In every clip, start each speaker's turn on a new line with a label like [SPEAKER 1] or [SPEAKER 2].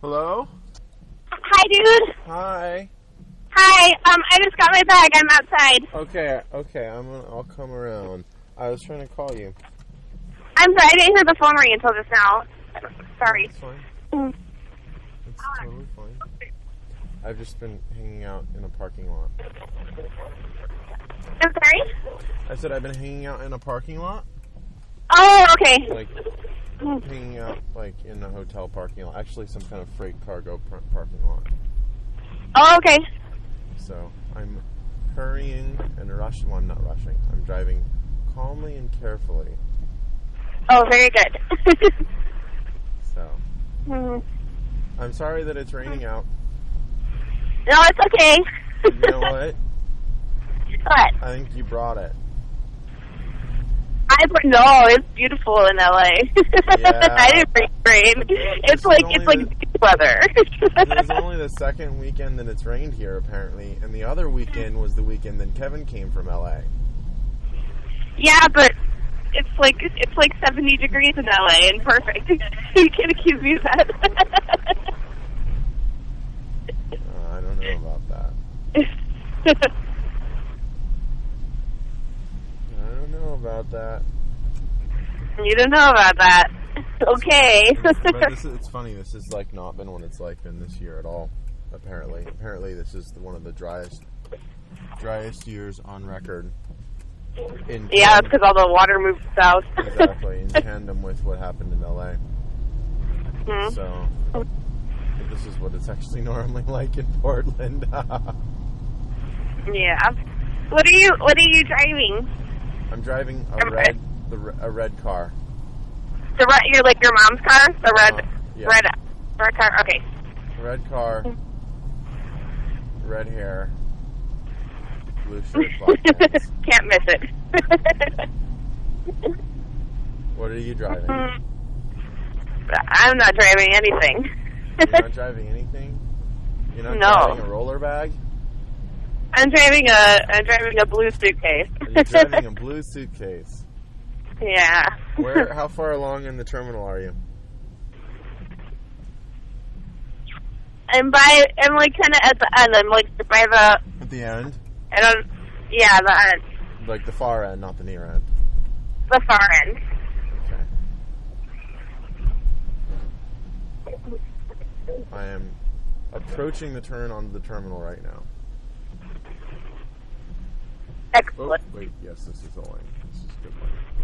[SPEAKER 1] Hello?
[SPEAKER 2] Hi, dude.
[SPEAKER 1] Hi.
[SPEAKER 2] Hi. I just got my bag. I'm outside.
[SPEAKER 1] Okay. I'll come around. I was trying to call you.
[SPEAKER 2] I'm sorry. I didn't hear the phone ring until just now. Sorry.
[SPEAKER 1] It's fine.
[SPEAKER 2] Mm.
[SPEAKER 1] It's totally fine. I've just been hanging out in a parking lot.
[SPEAKER 2] I'm sorry?
[SPEAKER 1] I said I've been hanging out in a parking lot.
[SPEAKER 2] Oh, okay.
[SPEAKER 1] Like, hanging out, like, in a hotel parking lot. Actually, some kind of freight cargo parking lot.
[SPEAKER 2] Oh, okay.
[SPEAKER 1] So, I'm hurrying and rushing. Well, I'm not rushing. I'm driving calmly and carefully.
[SPEAKER 2] Oh, very good.
[SPEAKER 1] So, I'm sorry that it's raining out.
[SPEAKER 2] No, it's okay.
[SPEAKER 1] You know what?
[SPEAKER 2] What?
[SPEAKER 1] I think you brought it.
[SPEAKER 2] No, it's beautiful in LA.
[SPEAKER 1] Yeah.
[SPEAKER 2] I didn't bring rain. It's like beach weather.
[SPEAKER 1] This is only the second weekend that it's rained here, apparently, and the other weekend was the weekend that Kevin came from LA.
[SPEAKER 2] Yeah, but it's like 70 degrees in LA and perfect. You can't accuse me of that.
[SPEAKER 1] I don't know about that. I don't know about that.
[SPEAKER 2] You don't know about that. Okay.
[SPEAKER 1] But it's funny. This has not been what it's been this year at all. Apparently, this is one of the driest years on record.
[SPEAKER 2] Yeah, it's because all the water moved south.
[SPEAKER 1] Exactly, in tandem with what happened in LA.
[SPEAKER 2] Mm-hmm.
[SPEAKER 1] So, this is what it's actually normally like in Portland.
[SPEAKER 2] Yeah. What are you driving?
[SPEAKER 1] I'm driving a red car.
[SPEAKER 2] You're like your mom's car? The
[SPEAKER 1] yeah.
[SPEAKER 2] red car? Okay.
[SPEAKER 1] Red car, red hair, blue shirt, black pants.
[SPEAKER 2] Can't miss it.
[SPEAKER 1] What are you driving?
[SPEAKER 2] I'm not driving anything.
[SPEAKER 1] You're not driving anything? You're not driving a roller bag?
[SPEAKER 2] I'm driving a blue suitcase.
[SPEAKER 1] You're driving a blue suitcase.
[SPEAKER 2] Yeah.
[SPEAKER 1] How far along in the terminal are you?
[SPEAKER 2] I'm kind of at the end. I'm by the...
[SPEAKER 1] At the end?
[SPEAKER 2] the end.
[SPEAKER 1] Like the far end, not the near end.
[SPEAKER 2] The far end.
[SPEAKER 1] Okay. I am approaching the turn onto the terminal right now.
[SPEAKER 2] Excellent.
[SPEAKER 1] Oh, wait, yes, this is the line. This is a good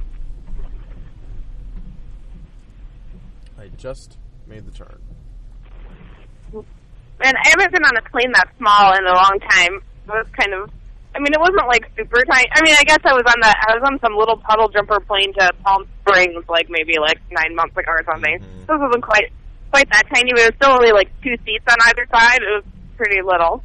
[SPEAKER 1] line. I just made the turn.
[SPEAKER 2] Man, I haven't been on a plane that small in a long time. It was kind of... it wasn't super tiny. I guess I was on some little puddle jumper plane to Palm Springs maybe 9 months ago or something.
[SPEAKER 1] Mm-hmm.
[SPEAKER 2] This wasn't quite that tiny, but it was still only 2 seats on either side. It was pretty little.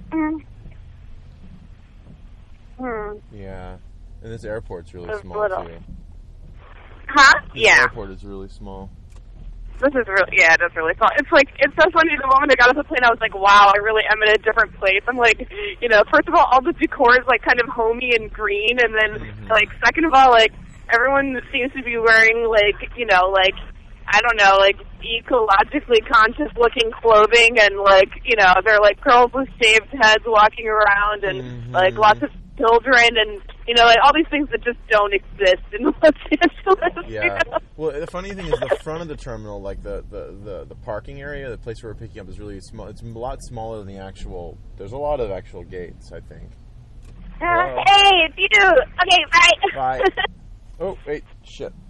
[SPEAKER 1] Yeah. And this airport's really small, too.
[SPEAKER 2] Huh?
[SPEAKER 1] This airport is really small.
[SPEAKER 2] This is really, it is really small. It's so funny. The moment I got off the plane, I was like, wow, I really am in a different place. I'm first of all the decor is kind of homey and green, and then second of all, everyone seems to be wearing I don't know, ecologically conscious looking clothing, and they're girls with shaved heads walking around, and lots of children, and all these things that just don't exist in Los Angeles.
[SPEAKER 1] Yeah. Well, the funny thing is the front of the terminal, the parking area, the place where we're picking up, is really small. It's a lot smaller than the actual. There's a lot of actual gates, I think.
[SPEAKER 2] Hey, it's you. Okay, bye.
[SPEAKER 1] Bye. Oh, wait, shit.